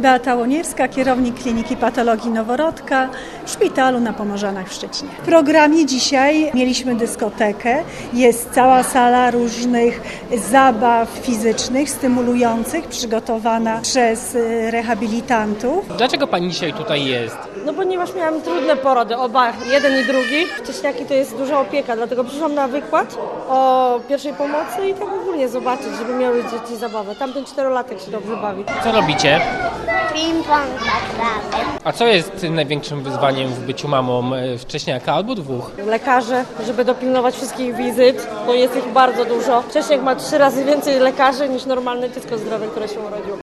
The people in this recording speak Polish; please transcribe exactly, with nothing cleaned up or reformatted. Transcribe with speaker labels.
Speaker 1: Beata Łonierska, kierownik Kliniki Patologii Noworodka w szpitalu na Pomorzanach w Szczecinie. W programie dzisiaj mieliśmy dyskotekę. Jest cała sala różnych zabaw fizycznych, stymulujących, przygotowana przez rehabilitantów.
Speaker 2: Dlaczego pani dzisiaj tutaj jest?
Speaker 3: No ponieważ miałam trudne porody, oba, jeden i drugi. Wcześniaki to jest duża opieka, dlatego przyszłam na wykład o pierwszej pomocy i tak ogólnie zobaczyć, żeby miały dzieci zabawę. Tamten czterolatek się dobrze bawi.
Speaker 2: Co robicie?
Speaker 4: Ping-pong gramy.
Speaker 2: A co jest największym wyzwaniem w byciu mamą wcześniaka albo dwóch?
Speaker 3: Lekarze, żeby dopilnować wszystkich wizyt, bo jest ich bardzo dużo. Wcześniak ma trzy razy więcej lekarzy niż normalne dziecko zdrowe, które się urodziło.